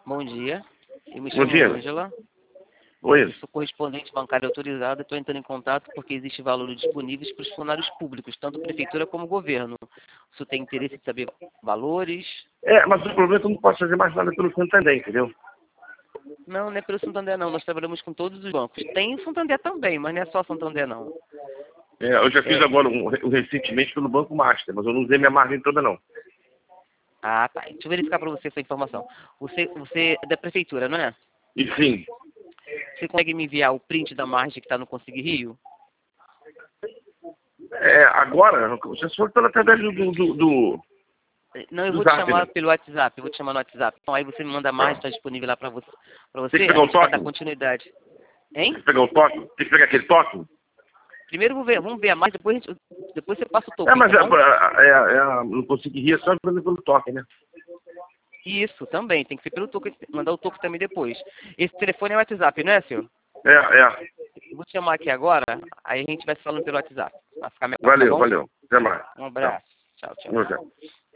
Bom dia. Eu me Bom chamo dia. Ângela. Oi. Eu sou correspondente bancário autorizado e estou entrando em contato porque existe valores disponíveis para os funcionários públicos, tanto prefeitura como governo. O senhor tem interesse em saber valores? Mas o problema é que eu não posso fazer mais nada pelo Santander, entendeu? Não, não é pelo Santander não. Nós trabalhamos com todos os bancos. Tem o Santander também, mas não é só Santander não. Eu já fiz agora recentemente pelo Banco Master, mas eu não usei minha margem toda, não. Ah, tá. Deixa eu verificar para você essa informação. Você é da prefeitura, não é? E sim, Você consegue me enviar o print da margem que está no Conseguir Rio? agora, você for pela através Não, eu do vou te Zap, chamar né? pelo WhatsApp. Eu vou te chamar no WhatsApp. Então aí você me manda a margem, está disponível lá para você. Tem que A pegar o gente vai dar token? continuidade. Tem Hein? que pegar o token? Tem que pegar aquele token? Primeiro vamos ver a margem, depois você passa o token, Mas tá bom? não consegui rir só pelo token, né? Isso, também. Tem que ser pelo token, mandar o token também depois. Esse telefone é o WhatsApp, não é, senhor? Eu vou te chamar aqui agora, aí a gente vai se falando pelo WhatsApp. Vai ficar melhor, tá Valeu, bom? valeu. Até mais. Um Tchau. abraço. Tchau, tchau. Tchau.